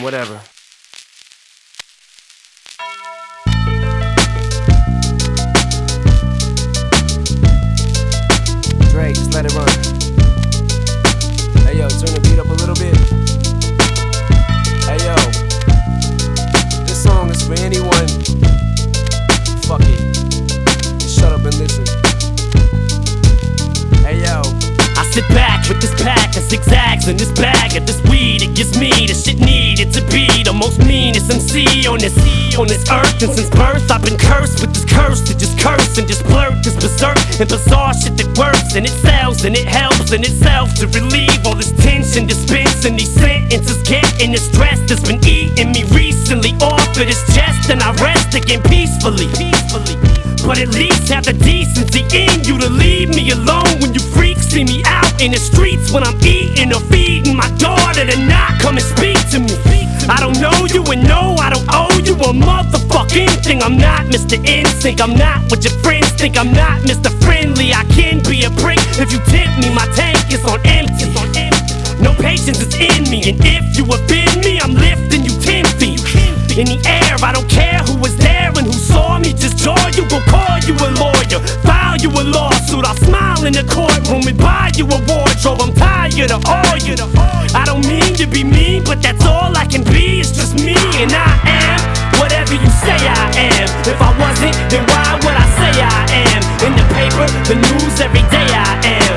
man, whatever. Dre, just let it run. Hey yo, turn the beat up a little bit. Hey yo, this song is for anyone. Fuck it, just shut up and listen. Hey yo, I sit back with this pack of zigzags and this bag of this weed. It gives me the shit needed to be the most meanest MC on this earth. And since birth I've been cursed with this curse to just curse and just blurt this berserk and bizarre shit that works and it sells and it helps in itself to relieve all this tension, dispensing these sentences, getting the stress that's been eating me recently off of this chest, and I rest again peacefully. But at least have the decency in you to leave me alone when you freaks see me out in the streets when I'm eating or feeding my daughter to not come and speak to me. I don't know you and no, I don't owe you a motherfucking thing. I'm not Mr. Insync, I'm not what your friends think. I'm not Mr. Friendly, I can be a prick if you tempt me. My tank is on empty. No patience is in me, and if you offend me, I'm lifting you 10 feet in the air. I don't care who was there and who saw me. Just jaw you, go call you a lawyer, file you a lawsuit. I'll smile in the courtroom and buy you a wardrobe. I'm tired of all you. I don't mean to be mean, but that's all I can be. It's just me, and I am whatever you say I am. If I wasn't, then why would I say I am? In the paper, the news, every day I am.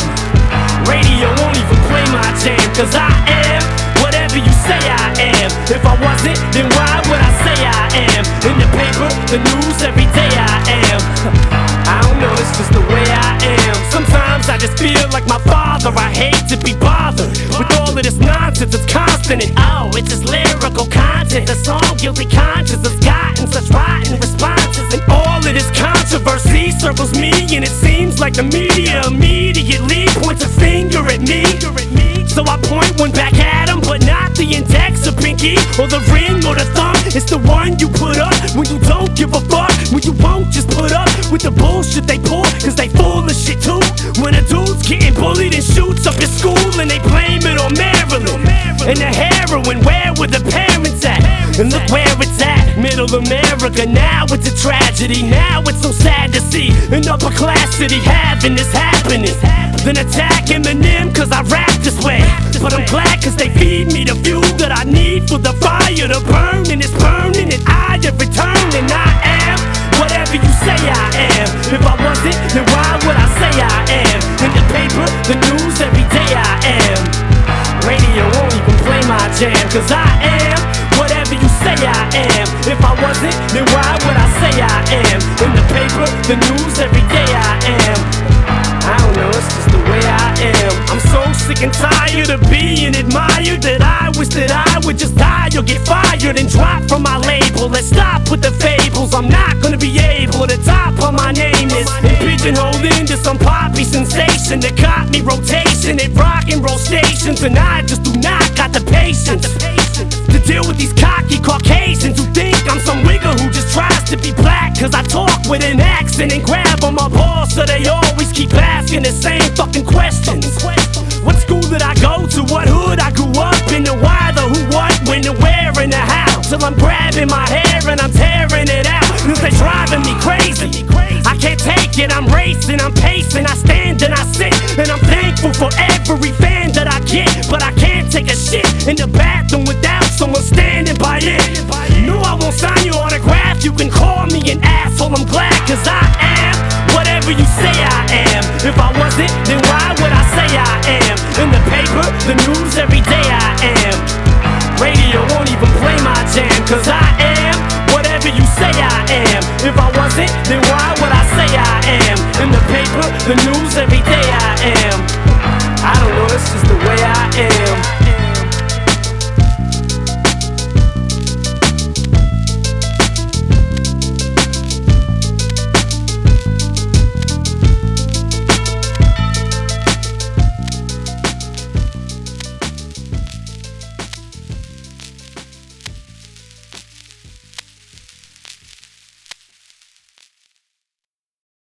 Radio won't even play my jam, cause I am whatever you say I am. If I wasn't, then why would I say I am? In the paper, the news, every day I am. I don't know, it's just the way I am. Sometimes I just feel like my father. I hate to be bothered with all of this nonsense. It's constant and oh, it's just lyrical content. The song Guilty Conscience has gotten such rotten responses, and all of this controversy circles me, and it seems like the media immediately points a finger at me. So I point one back at him, but not the index or pinky or the ring or the thumb. It's the one you put up when you don't give a fuck, when you won't just put up with the bullshit they pull, cause they full of shit too. When a dude's getting bullied and shoots up his school and they blame it on Maryland and the heroin, where were the parents at? And look where it's at, middle America. Now it's a tragedy, now it's so sad to see an upper class city having this happening. Then attack Eminem cause I rap this way, but I'm glad cause they feed me the fuel that I need for the fire to burn, and it's burning and I have returned, and I am whatever you say I am. If I wasn't, then why would I say I am? In the paper, the news, every day I am. Radio won't even play my jam, cause I am whatever you say I am. If I wasn't, then why would I say I am? In the paper, the news, every day I am. I don't know, it's just the way I am. I'm so sick and tired of being admired that I wish that I would just die or get fired and drop from my label. Let's stop with the fables, I'm not gonna be able to top of my name is and pigeonholed into some poppy sensation that caught me rotation at rock and roll stations, and I just do not got the patience to deal with these cocky Caucasians who think I'm some wigger who just tries to be black cause I talk with an accent and grab on my balls, so they always keep asking the same fucking questions. What school did I go to? What hood I grew up in? The why, the who, what, when, the where, and the how. Till I'm grabbing my hair and I'm tearing it out, cause they driving me crazy. I can't take it, I'm racing, I'm pacing, I stand and I sit, and I'm thankful for every fan that I get, but I can't take a shit in the bathroom without someone standing by it. No, I won't sign your autograph, you can call me an asshole, I'm glad cause I am whatever you say I am. If I wasn't, then why would I say I am? In the paper, the news, every day I am. Radio won't even play my jam, cause I am whatever you say I am. If I wasn't, then why would I say I am? In the paper, the news, every day I am.